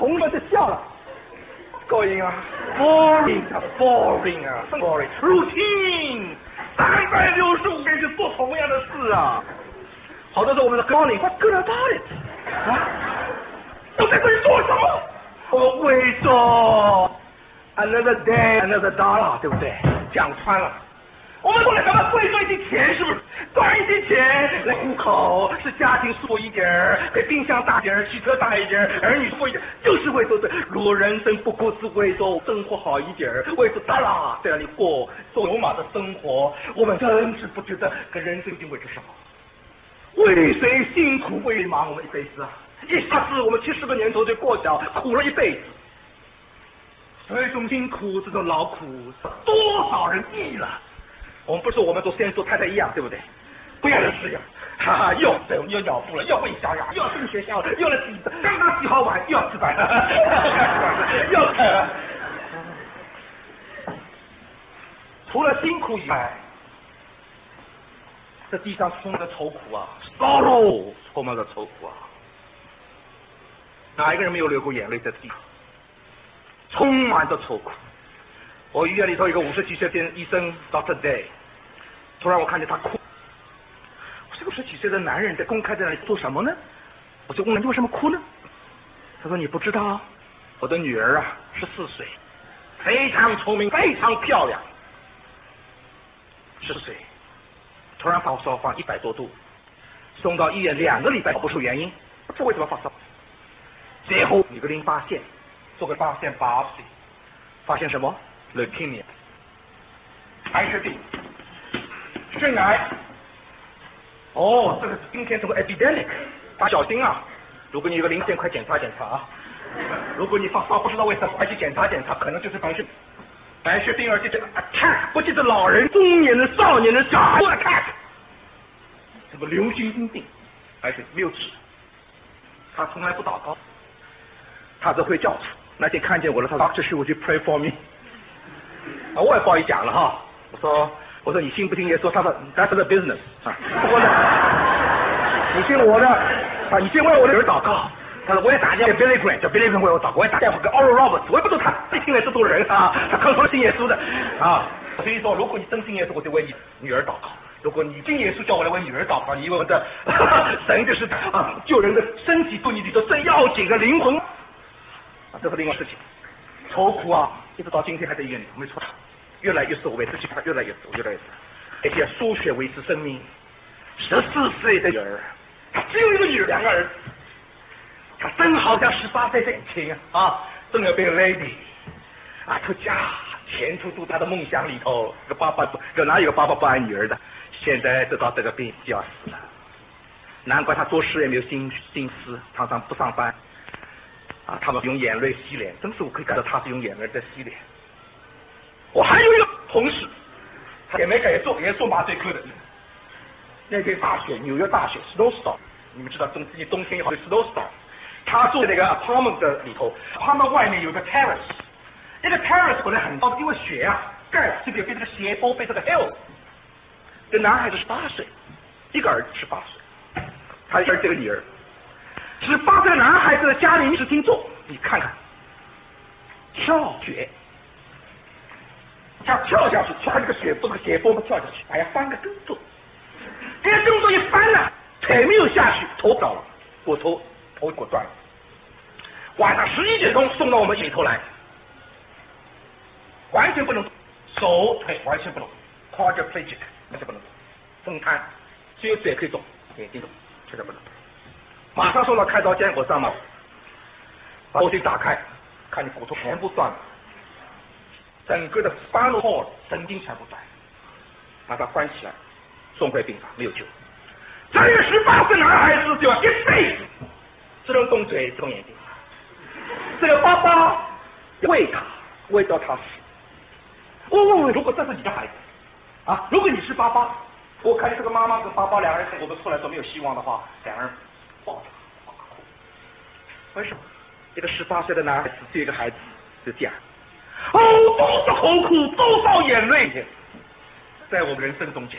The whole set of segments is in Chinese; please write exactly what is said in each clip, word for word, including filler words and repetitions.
同学们就笑了。高音啊 ，boring 啊 ，boring 啊 ，boring，routine， 三百六十五天就做同样的事啊。好多时候我们的高领，我 good about it 啊，我在这里做什么？我为做 another day another dollar， 对不对？讲穿了。我们过来干嘛？为赚一些钱，是不是？赚一些钱来糊口，是家庭舒服一点儿，给冰箱大点儿，汽车大一点儿，儿女舒服一点，就是为做这。如果人生不过是为做生活好一点儿，为做哒啦在那里过做牛马的生活，我们真是不觉得跟人生已经为着什么？为谁辛苦为谁忙？我们一辈子啊，一下子我们七十个年头就过小，苦了一辈子。这种辛苦，这种劳苦，多少人腻了。我们不是我们做先做太太一样，对不对？不要的是呀，哈哈，又又咬布了，又喂小羊，又要进学校了，又来洗，刚刚洗好碗，又要吃饭了，又啃了。除了辛苦以外，这地上充满着愁苦啊 ，sorrow， 充满着愁苦啊。哪一个人没有流过眼泪在地上？充满着愁苦。我医院里头一个五十几岁的医生 Doctor Day， 突然我看见他哭。我这个五十几岁的男人在公开在那里做什么呢？我就问你为什么哭呢？他说你不知道，我的女儿啊十四岁，非常聪明，非常漂亮，十四岁，突然发烧发一百多度，送到医院两个礼拜不出原因，不知为什么发烧。最后有个淋巴腺，做个发现八岁，发现什么？leukemia， 白血病，肾癌。哦，这个今天这个 epidemic， 大家小心啊！如果你有个零件，快检查检查啊！如果你发烧不知道为什么，快去检查检查，可能就是白血病。白血病而且这个 attack 不仅是老人、中年人、少年人，小孩都 attack。这个流行性病，白血没有治。他从来不祷告，他只会叫出。那天看见我了，他说 Doctor Xu， would you pray for me？啊，我也不好意思讲了哈。我说，我说你信不信耶稣？他说 That's the business 啊。不过呢，你信我的啊，你先为我的人祷告。他说我也打电话给 Billy Graham， 叫 Billy Graham 为我祷告。我也打电话给 Oral Roberts， 我也不知道他没信耶稣多人啊，他可能说信耶稣的啊。所以说，如果你真信耶稣，我就为你女儿祷告；如果你信耶稣，叫我来为女儿祷告，你以为我的神就是啊救人的身体对你里头最要紧的灵魂啊，这是另外事情。愁苦啊，一直到今天还在医院里，没错，越来越瘦，为自己看越来越瘦，越来越瘦。而且输血维持生命。十四岁的女儿，她只有一个女儿，两个儿子。她真好像十八岁年轻啊，正要变 lady 啊，出家，前途都她的梦想里头。这个爸爸不，这哪有个爸爸不爱女儿的？现在得到这个病就要死了，难怪她做事也没有心心思，常常不上班。啊，他们用眼泪洗脸，真是我可以感到他是用眼泪在洗脸。我还有一个同事，他也没改做，也做麻醉科的。那天大雪，纽约大雪 ，snowstorm， 你们知道冬季冬天有 snowstorm。他住那个 apartment 的里头 ，apartment 外面有个 terrace， 那个 terrace 本来很高，因为雪啊盖了，这边被这个斜坡，被这个 hill。这男孩子十八岁，一个儿子十八岁，他一个儿子一个女儿。十八岁男孩子的家里是听众，你看看，跳雪，他跳下去，穿这个雪不是个斜坡，跳下去，还要翻个跟头，这个动作一翻了，腿没有下去，头倒了，骨头头骨断了。晚上十一点钟送到我们里头来，完全不能动，手腿完全不能动 ，quadriplegic 完全不能动，风瘫，只有嘴可以动，眼睛动，确实不能动。马上送到开刀间，我上马，把头顶打开，看你骨头全部断了，整个的 spinal cord 神经全部断，把它关起来，送回病房，没有救。这个十八岁男孩子就要一辈子只能动嘴动眼睛，这个爸爸喂他喂到他死。我问问，如果这是你的孩子啊，如果你是爸爸，我看这个妈妈跟爸爸两个人我们出来说没有希望的话，两个人抱着他哭。为什么？这个十八岁的男孩子对一个孩子就这样，哦，多少痛苦，多少眼泪，在我们人生中间，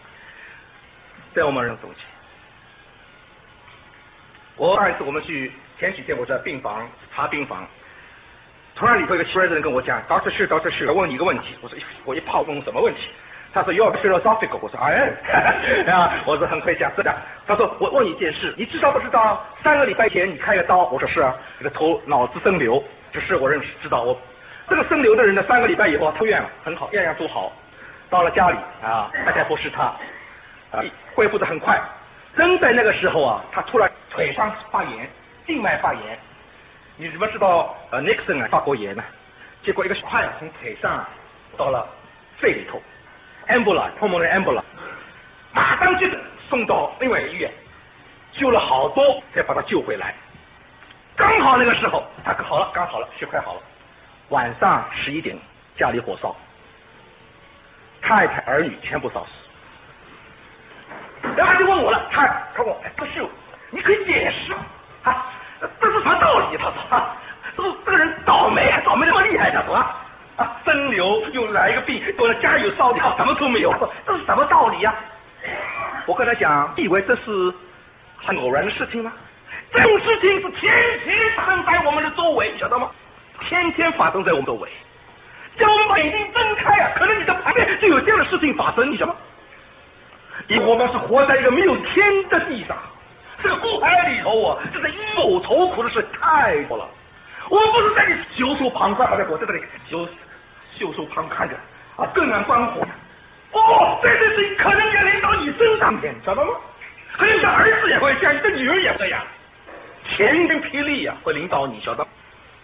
在我们人生中间。我上一次我们去前几天我在病房查病房，突然里头一个奇怪的人跟我讲 ，Doctor Shu Doctor Shu， 我问你一个问题，我说我一炮问什么问题？他说 You're philosophical， 我说哎，啊，我说很会讲，是的。他说我问你一件事，你知道不知道？三个礼拜前你开个刀，我说是啊，这个头脑子生瘤，这是我认识知道。我这个生瘤的人呢，三个礼拜以后出院了，很好，样样都好。到了家里啊，大家不是他，啊，恢复的很快。正在那个时候啊，他突然腿上发炎，静脉发炎。你怎么知道呃 Nixon 啊发过炎呢？结果一个块从腿上到了肺里头。Emboli， pulmonary emboli， 马上就送到另外一个医院，救了好多才把他救回来。刚好那个时候他好了，刚好了，血快好了。晚上十一点，家里火烧，太太儿女全部烧死。然后他就问我了，他他问我，哎，不是，你可以解释啊，这是什么道理？他说啊，这个这个人倒霉，倒霉那么厉害，他说啊。啊，生瘤又来一个病，我的家有烧掉，什么都没有。这是什么道理呀、啊？我跟他讲，你以为这是很偶然的事情吗？这种事情是天天发生在我们的周围，晓得吗？天天发生在我们周围。只要我们把眼睛睁开啊，可能你的旁边就有这样的事情发生，你晓得吗？因为我们是活在一个没有天的地上，这个孤海里头啊，这个阴谋愁苦的事太多了。我们不是在这里袖手旁观，好像我在这里袖袖手旁观着啊，更难观火。哦，这件事情可能也临到你身上面，晓得吗？可能你的儿子也会这样，你的女儿也这样，晴天霹雳呀、啊，会临到你，晓得吗？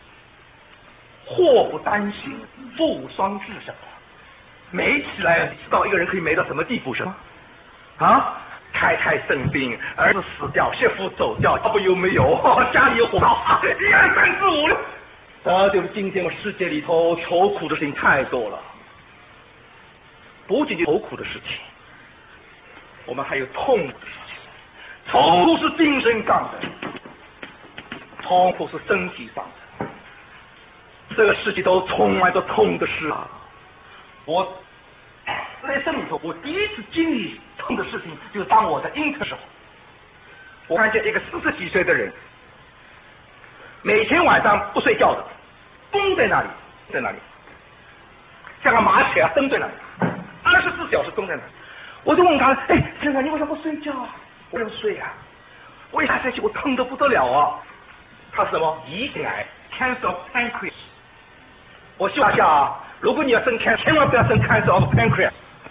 祸不单行，福无双至，什么？美起来，你知道一个人可以美到什么地步，是吗？啊？太太生病，儿子死掉，媳妇走掉，要不有没有？哦、家里有火烧，一二三四五六。这就是今天我世界里头愁苦的事情太多了。不仅仅愁苦的事情，我们还有痛苦的事情。痛苦是精神上的，痛苦是身体上的。这个世界都充满着痛的事啊！我在生命中，我第一次经历痛的事情，就是当我在英特时候，我看见一个四十几岁的人，每天晚上不睡觉的，蹲在那里，在那里，像个麻雀啊，蹲在那里，二十四小时蹲在那里。我就问他，哎，先生，你为什么不睡觉啊？我要睡啊，我一下下去，我疼得不得了啊！他什么？胰腺癌 ，cancer of pancreas。我希望下啊，如果你要生 cancer， 千万不要生 cancer of pancreas。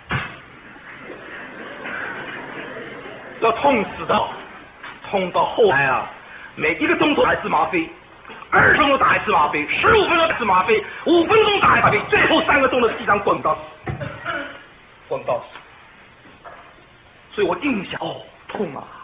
要痛死的，痛到后来啊，每一个钟头打一次吗啡，二十分钟打一次吗啡，十五分钟打一次吗啡，五分钟打一次吗啡，最后三个钟头地上滚到死，滚到死。所以我印象哦，痛啊！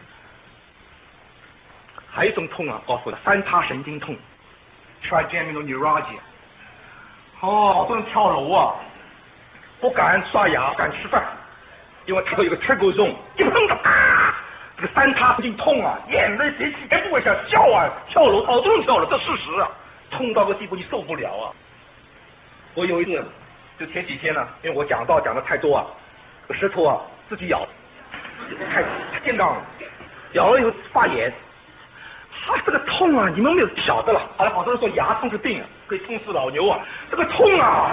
还有一种痛啊，告诉我三叉神经痛 ，trigeminal neuralgia。哦，好多人跳楼啊，不敢刷牙，不敢吃饭。因为它有一个 trigger zone， 一碰到啊，这个三叉神经痛啊，眼泪鼻涕全部会想笑啊，跳楼好多人跳楼，这事实啊，痛到个地步你受不了啊。我有一次就前几天呢、啊，因为我讲道讲的太多啊，舌头啊自己咬，太太健康了，咬了以后发炎，他这个痛啊，你们没有晓得了。后来好多人说牙痛是病啊，可以痛死老牛啊，这个痛啊，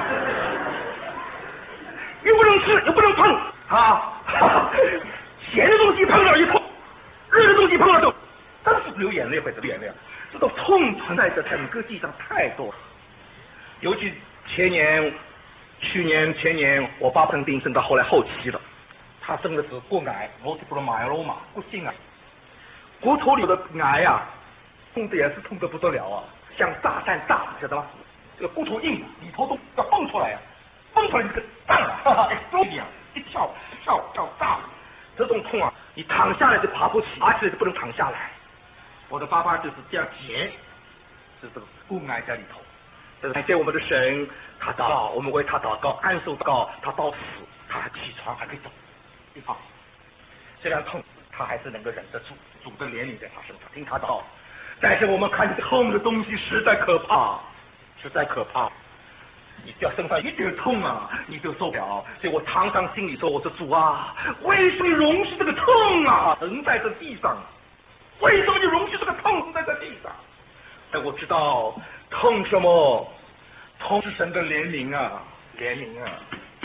又不能吃又不能碰。啊，咸的东西碰了一痛，热的东西碰了痛，但是流眼泪会流眼泪，这种痛存在在整个地上太多了。尤其前年、去年、前年，我爸生病生到后来后期了，他生的是骨癌 multiple myeloma 骨性癌，骨头里的癌啊，痛的也是痛得不得了啊，像炸弹炸，晓得吗？这个骨头硬，里头都要蹦出来啊，蹦出来这个弹啊，哈哈 ，explode 啊。一跳跳跳炸，这种痛啊，你躺下来就爬不起，而且就不能躺下来。我的爸爸就是这样结，是这个骨癌在里头。这个感谢我们的神，他祷告，我们为他祷告，安守祷告，他到死他还起床还可以走，一放。虽然痛，他还是能够忍得住，主的怜悯在他身上，听他祷告。但是我们看后面的东西实在可怕，实在可怕。你只要身上一点痛啊，你就受不了。所以我常常心里说：“我说主啊，为什么容许这个痛啊横在这地上？ 为什么你容许这个痛在这地上？哎，我知道痛什么？痛是神的怜悯啊，怜悯啊！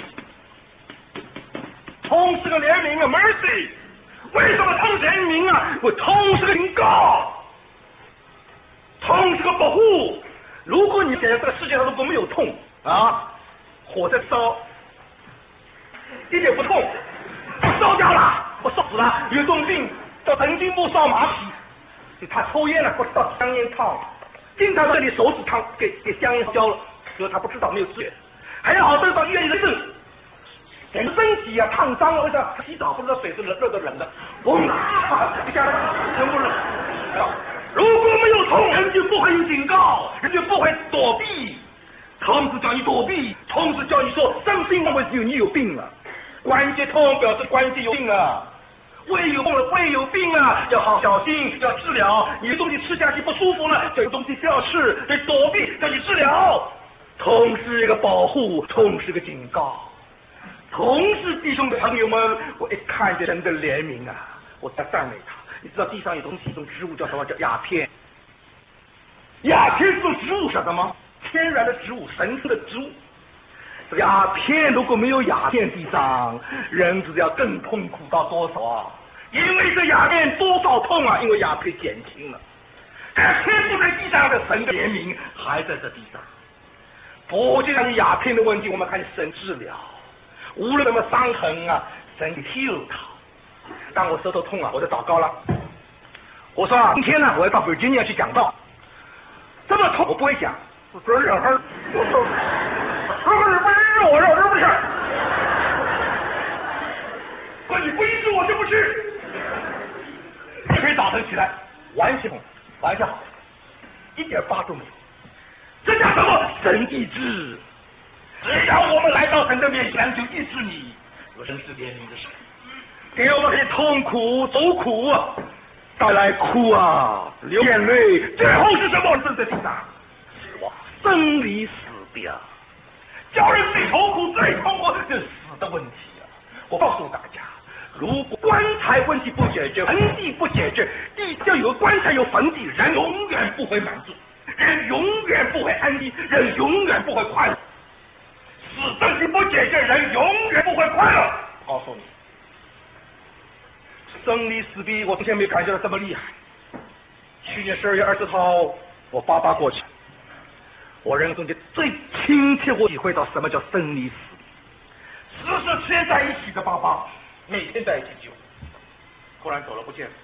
痛是个怜悯啊 ，mercy。为什么痛是怜悯啊？我痛是个警告，痛是个保护。如果你想想这个世界上如果没有痛啊，火在烧，一点不痛，烧掉了，我烧死了。有种病叫神经末梢麻痹，他抽烟了，或者到香烟烫，经常这里手指烫，给给香烟焦了，所以他不知道没有知觉。还要好多到医院里认证。整个身体啊烫伤了，为啥？洗澡不知道水是热热的冷的，嘣啊，一下子全部冷。如果没有痛，人就不会有警告，人就不会躲避。痛是叫你躲避，痛是叫你说生病了，为有你有病了。关节痛表示关节有病了，胃有痛了，胃有病了，要好小心，要治疗。你的东西吃下去不舒服了，这个东西不要吃，得躲避，叫你治疗。痛是一个保护，痛是个警告。同是弟兄的朋友们，我一看见神的怜悯啊，我在赞美他。你知道地上有东西，一种植物叫什么？叫鸦片。鸦片是种植物，晓得吗？天然的植物，神圣的植物。这个鸦片如果没有鸦片，地上人只要更痛苦到多少啊？因为这鸦片多少痛啊？因为鸦片减轻了。但天不在地上的神的怜悯还在这地上。不仅看鸦片的问题，我们看神治疗。无论什么伤痕啊，神 heal 它。当我舌头痛啊，我就祷告了。我说啊，今天呢，我要到北京要去讲道。这么痛我不会讲，我说忍儿，我说，不是不是我这是不是？说你不医治我就不是。第二天早晨起来，完全完全好，一点疤都没有。这叫什么？神医治。只要我们来到神的面前，就医治你。有神是怜悯的神，给我们可以痛苦走苦啊，带来哭啊，流眼泪，最后是什么？正在地上，死亡，生离死别，叫人最愁苦、最痛苦就是死的问题啊！我告诉大家，如果棺材问题不解决，坟地不解决，地要有棺材有坟地，人永远不会满足，人永远不会安逸，人永远不会快乐。死问题不解决，人永远不会快乐。告诉你，生离死别，我从前没感觉到这么厉害。去年十二月二十号，我爸爸过去，我人生中间最亲切我体会到什么叫生离死别。时时天在一起的爸爸，每天在一起就突然走了不见了。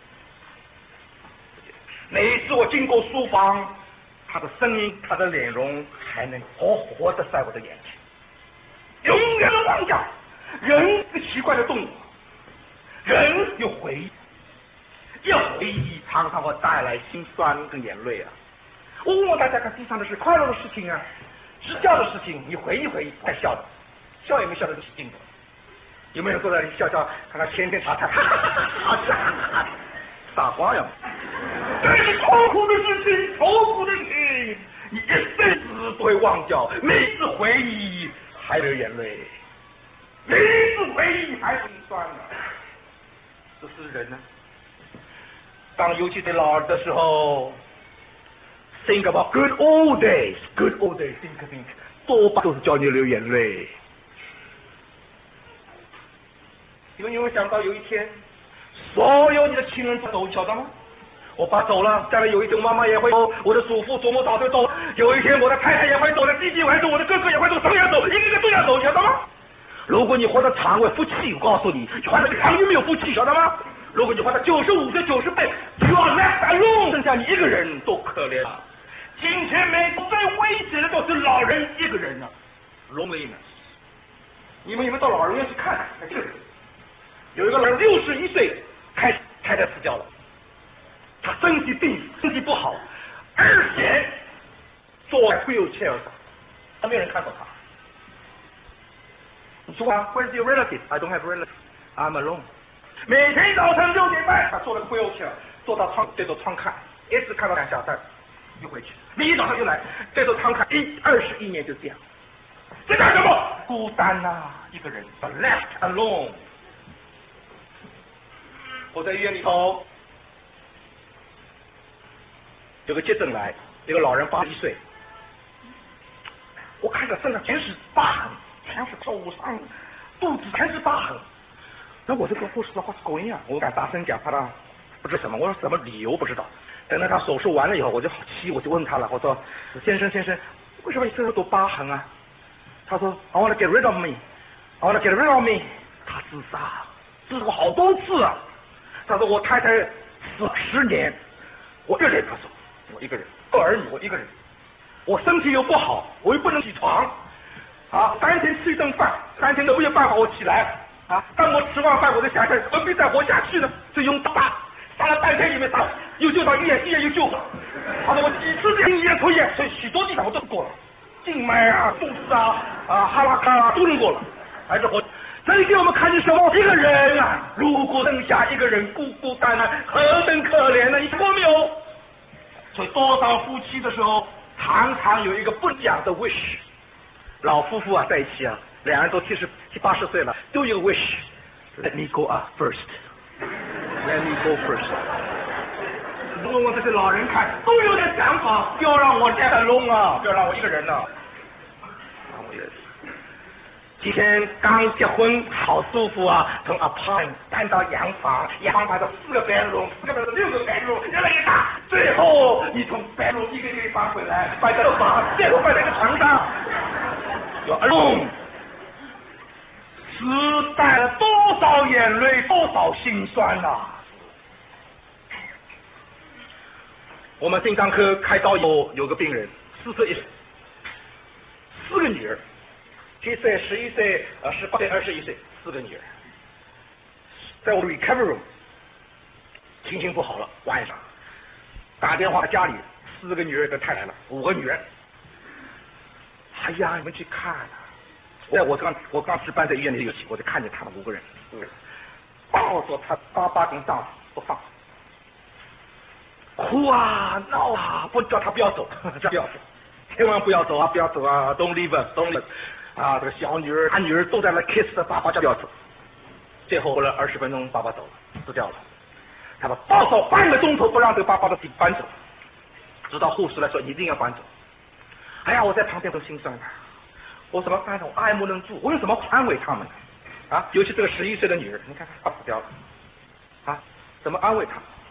哪一次我经过书房，他的声音，他的脸容还能活活的在我的眼前。永远的忘掉，人是奇怪的动物，人有回忆，要回忆常常会带来心酸跟眼泪啊。我问大家看，地上的是快乐的事情啊，知教的事情，你回忆回忆，该笑的，笑也没笑得起劲的。有没有坐在那里笑笑，看看天天查看，哈哈哈哈，傻瓜呀！这是痛苦的事情，痛苦的事情，你一辈子不会忘掉，每次回忆。还流眼泪，每一次回忆还心酸呢。这是人呢。当尤其对老人的时候 ，think about good old days，good old days，think think， 多半都是叫你流眼泪。因为你会想到有一天，所有你的亲人都走，晓得吗？我爸走了，将来有一天妈妈也会走，我的祖父祖母早就走，有一天我的太太也会走，我的弟弟也会走，我的哥哥也会走，谁也走，一个个都要走，晓得吗？如果你活得长，有福气，我告诉你，活得长就没有福气，晓得吗？如果你活到九十五岁、九十岁 ，you are left alone， 剩下你一个人，多可怜啊！今天美国最危险的都是老人一个人啊 ，loneliness。你们有没有到老人院去看？这个有一个人六十一岁，太太太死掉了。他身体病，身体不好，而且坐在 wheelchair 上，他没有人看过他。你说啊 ，Where's your relative? I don't have relatives. I'm alone. 每天早晨六点半，他坐在 wheelchair， 坐到窗对着窗看，一直看到两下蛋，又回去。明天早上又来，对着窗看，一二十一年就这样。这叫什么？孤单呐、啊，一个人 ，left alone。我在医院里头。 有个急诊来，一个老人八十一岁，我看着身上全是疤痕，全是手伤，肚子全是疤痕。那我这个护士说 what's going on？ 我敢大声讲，怕他不知什么，我说什么理由不知道。等到他手术完了以后，我就好奇，我就问他了，我说先生先生，为什么你身上都疤痕啊？他说 I want to get rid of me， I want to get rid of me。他自杀，自杀过好多次啊。他说我太太死了十年，我一个人，他说我一个人，二儿女我一个人，我身体又不好，我又不能起床，啊，三天吃一顿饭，三天都没有办法我起来，啊，当我吃完饭我就想想何必再活下去呢？就用打打了半天也没打，又救到医院，医院又救好。他说我几次进医院出院，所以许多地方我都过了，静脉啊、肚子啊、啊哈拉卡啊都能过了，还是活。这里给我们看见什么？一个人啊，如果剩下一个人孤孤单单，何等可怜呢？你看过没有？所以多少夫妻的时候，常常有一个不讲的 wish。老夫妇啊，在一起啊，两人都七十七八十岁了，都有 wish。Let me go up first。Let me go first。问问这些老人看，都有点想法，不要让我这样弄啊，不要让我一个人呢、啊。我也是。今天刚结婚，好舒服啊！从 apartment 搬到洋房，洋房搬到四个 bedroom， 四个 bedroom 六个 bedroom， 越来越大。最后你从 bedroom 一个一个搬回来，搬到房，最后搬在一个床上。有 alone， 是带了多少眼泪，多少心酸呐、啊！我们心脏科开刀有有个病人，四十一岁，四个女儿。七岁、十一岁、呃十八岁、二十一岁，四个女儿，在我 recovery room， 心情不好了，晚上打电话家里，四个女儿跟太太了，五个女儿，哎呀，你们去看啊！在我刚我刚值班在医院里有我就看见他们五个人，五个人抱着他爸爸跟丈夫不放，哭啊闹啊，不叫他不要走，不要走，千万不要走啊，不要走啊 ，Don't leave us，Don't leave us。啊，这个小女儿、大女儿都在那 kiss 的爸爸就要走，最后过了二十分钟，爸爸走了，死掉了。他们抱手半个钟头不让这个爸爸的底搬走，直到护士来说一定要搬走。哎呀，我在旁边都心酸了，我怎么办呢？我爱莫能助，我用什么安慰他们呢？啊，尤其这个十一岁的女儿，你看她死掉了，啊，怎么安慰她？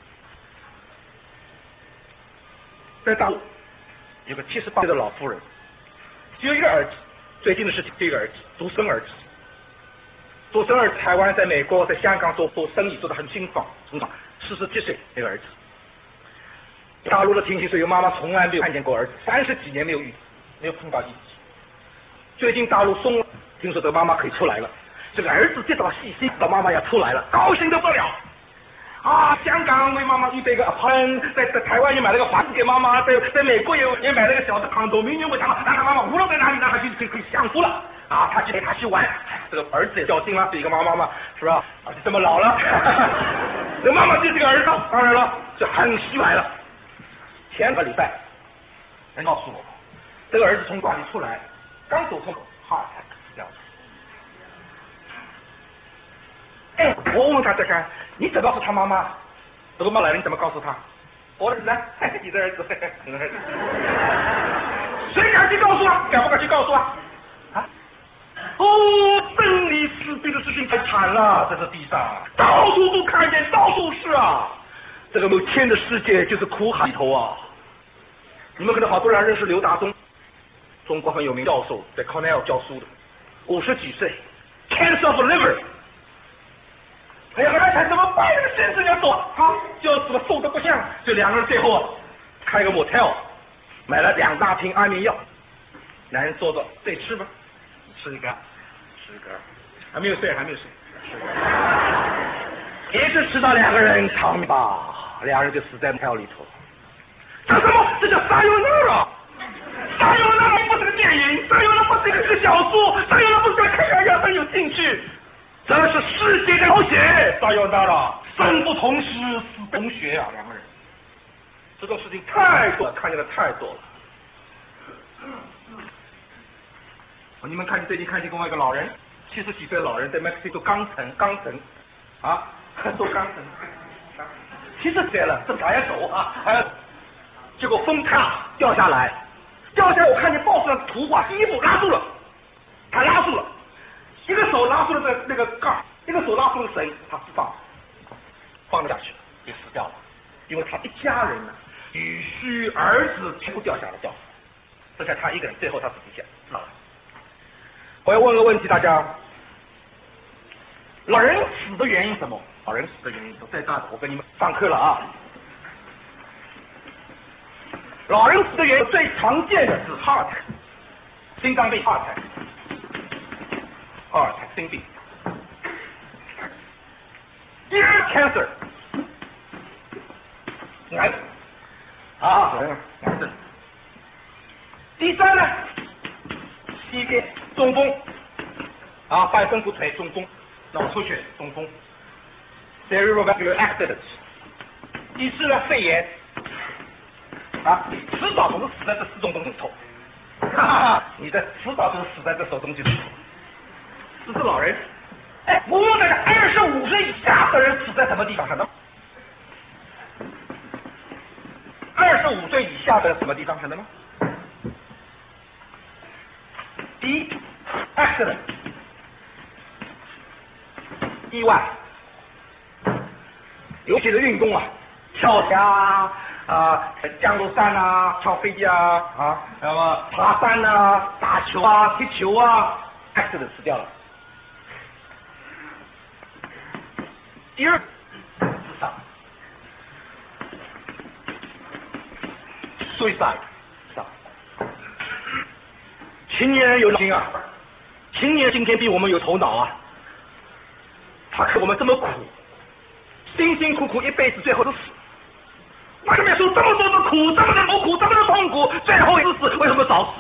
在大陆有个七十八岁的老妇人，只有一个儿子。最近的事情，这个儿子独生儿子，独生儿子台湾在美国在香港做做生意做得很兴盛，成长四十七岁那个儿子。大陆的情形是有妈妈从来没有看见过儿子，三十几年没有遇没有碰到一起。最近大陆松了，听说这个妈妈可以出来了，这个儿子接到信息，到妈妈要出来了，高兴得不得了。啊！香港为妈妈预备一个 apartment， 在在台湾也买了个房子给妈妈，在在美国也也买了个小的 condominium 给她，让她妈妈无论在哪里，让她就可以可以享福了。啊，她去陪她去玩，这个儿子也高兴了，是一个妈妈嘛，是吧？而且这么老了，这妈妈对这个儿子当然了就很喜欢了。前个礼拜，人告诉我，这个儿子从家里出来，刚走出口，哈，死掉了。哎，我问他这个，你怎么告诉他妈妈？这个妈来了，你怎么告诉他？我的儿子呢？你的儿子，你的儿子，谁敢去告诉啊？敢不敢去告诉啊？啊？哦，生离死别的事情太惨了，在这地上，到处都看见，到处是啊。这个没有天的世界就是苦海里头啊。你们可能好多人认识刘达忠，中国很有名教授，在 Cornell 教书的，五十几岁 ，cancer of liver。哎呀，太太怎么办？这个先生要走啊，就要死了，瘦得不像。就两个人最后啊，开个 motel， 买了两大瓶安眠药，男人坐着，对，吃吧，吃一个，吃一个，还没有睡，还没有睡，吃一直吃到两个人长命吧，两人就死在 motel 里头。这什么？这叫撒由那拉！撒由那拉不是个电影，撒由那不是个个小说，撒由那不是个看看要很有兴趣。这是世界的描写，撒由那拉，生不同时，死不同学啊，两个人，这种事情太多了，看见的太多了。你们看，最近看见另外一个老人，七十几岁的老人在 Mexico 做钢层，钢层啊，做钢层，七十岁了，正还要走啊，还要结果风太大掉下来，掉下来我看见报纸上图画，衣服拉住了，他拉住了，一个手拉住了那那个盖儿，一个手拉住了绳，他不放，放了下去，也死掉了，因为他一家人呢，女婿、儿子全部掉下来掉死了，剩下他一个人，最后他自己死了。我要问个问题，大家，老人死的原因是什么？老人死的原因都在大的，我跟你们上课了啊。老人死的原因最常见的是 heart attack， 心脏病 heart attack，heart attack 心病。第二 cancer， 癌症啊，癌症。第三呢，膝盖中风啊，半身不遂中风，脑出血中风 ，cerebrovascular accident。第四呢，肺炎。啊，迟早总是死在这四种东西里头，哈哈，你的迟早就是死在这手东西里头。这是老人，哎，我问大家，二十五岁以下的人死在什么地方上呢？二十五岁以下的什么地方上的吗？第一 ，accident， 意外，尤其是运动啊，跳崖。啊，降落伞啊，跳飞机啊，啊，那么爬山啊，打球啊，踢球啊 ，accident 死掉了。第二，自杀 ，suicide， 自杀。青年人有脑筋啊，青年今天比我们有头脑啊，他看我们这么苦，辛辛苦苦一辈子，最后都死。为什么要受这么多的苦，这么的痛苦，这么的痛苦，最后一次死，为什么早死？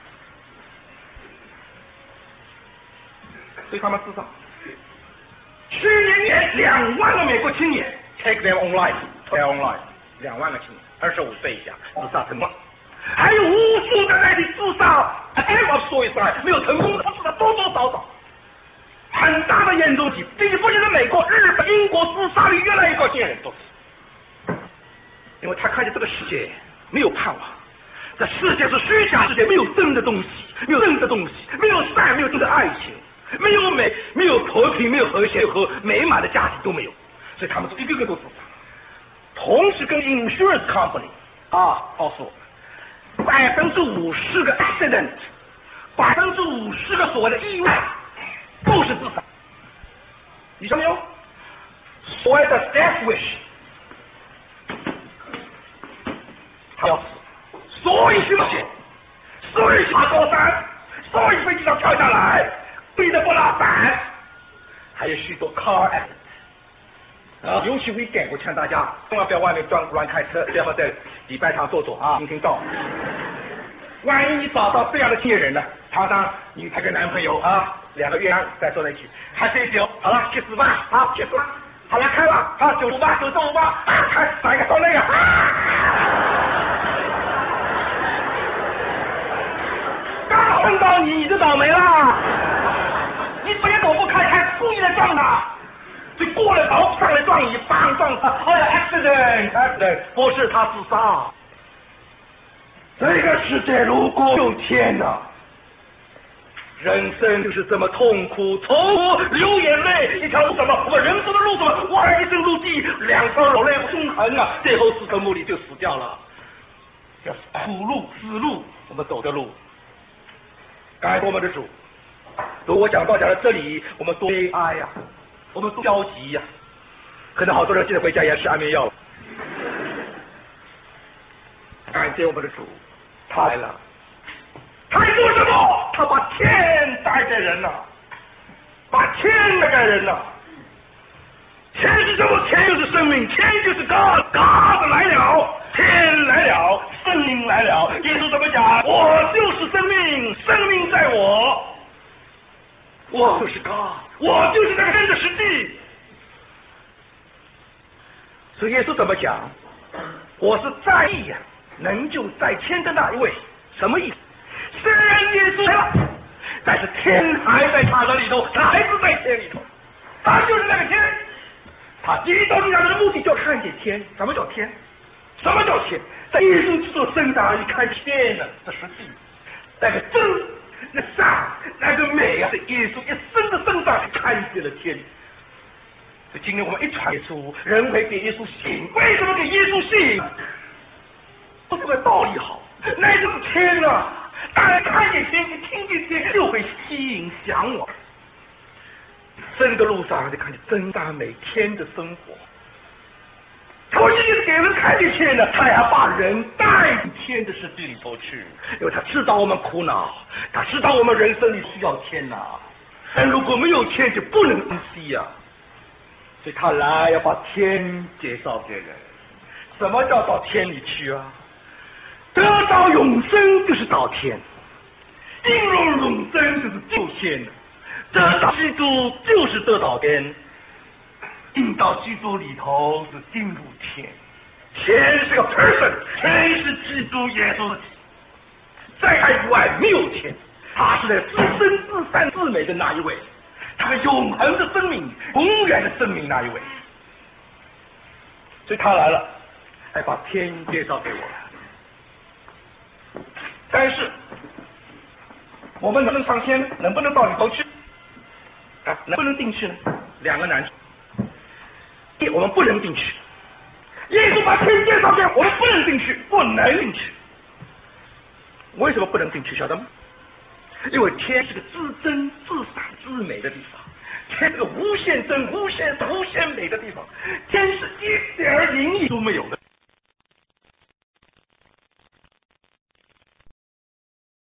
所以他们自杀。去年年两万个美国青年 take their own life, their own life， 两万个青年，二十五岁以下自杀成功，还有无数的那些自杀 aim of suicide 没有成功的，自杀多多少少，很大的严重性。这不仅是美国、日本、英国自杀率越来越高，现在人都是。因为他看见这个世界没有盼望，这世界是虚假世界，没有真的东西，没有真的东西，没有善，没有真的爱情，没有美，没有和平，没有和谐和美满的家庭都没有，所以他们是一个个都自杀。同时跟 insurance company 啊告诉我，百分之五十个 accident， 百分之五十个所谓的意外都是自杀。你说没有？所谓的 death wish。他要死，所以去冒险，所以爬高山，所以飞机上跳下来，背着不拉伞，还有许多 car accident 啊，尤其 weekend， 我劝大家千万不要外面乱乱开车，最好在礼拜堂坐坐啊，听听道。万一你找到这样的青年人呢，常常女朋友跟男朋友啊，两个鸳鸯再坐在一起，还醉酒，好了，去死吧，啊，去死吧，好了，开吧，啊，九十八，九十五吧，啊，开哪一个到那个，啊。刚碰到你，你就倒霉了。你别躲不开，还故意的撞他，就过了头上来撞你，棒撞他，哎呀 accident accident， 不是他自杀。这个世界如果有天呐，人生就是这么痛苦，痛苦流眼泪，一条路什么？我们人生的路什么？哇，一生路地，两条老泪纵横啊，最后四分目里就死掉了。叫苦路、死路，我们走的路。感谢我们的主。如果我讲到讲到这里，我们多悲哀呀，我们多焦急呀，可能好多人现在回家也吃安眠药了。感谢我们的主，他来了。他做什么？他把天带给人了，把天带给人了。天是什么？天就是生命，天就是 God，God 来了，天来了，生命来了。耶稣怎么讲？我就是生命，生命在我，我就是 God， 我就是那个真的实际。所以耶稣怎么讲？我是在意呀、啊，能就在天的那一位。什么意思？虽然耶稣来了，但是天还在他的里头，他还是在天里头，他就是那个天。他第一道进来的目的就看见天。什么叫天？ 什么叫天？在耶稣基督身上一看天呢，这是地；那个真、那善、那个美啊，在耶稣一生的身上看见了天。所以今天我们一传耶稣，人会给耶稣信。为什么给耶稣信？不是个道理好，那就是天啊！当然看见天，一听见天，就会吸引向往。真的路上就看见真大美天的生活。他一定是给人看见天的，他还把人带进天的世界里头去，因为他知道我们苦恼，他知道我们人生里需要天呐、啊。但如果没有天，就不能珍惜呀。所以他来要把天介绍给人。什么叫到天里去啊？得到永生就是到天，进入永生就是救天的，得到基督就是得到天。进到基督里头是进入天，天是个 person， 天是基督耶稣的体，在他以外没有天，他是那自生自善自美的那一位，他永恒的生命，永远的生命那一位，所以他来了，还把天介绍给我们。但是我们能不能上天，能不能到里头去啊？能不能进去呢？两个难题。第一，我们不能进去。耶稣把天介绍给我们，不能进去，不能进去。为什么不能进去？晓得吗？因为天是个自真自善自美的地方，天是个无限真无限无限美的地方，天是一点灵异都没有的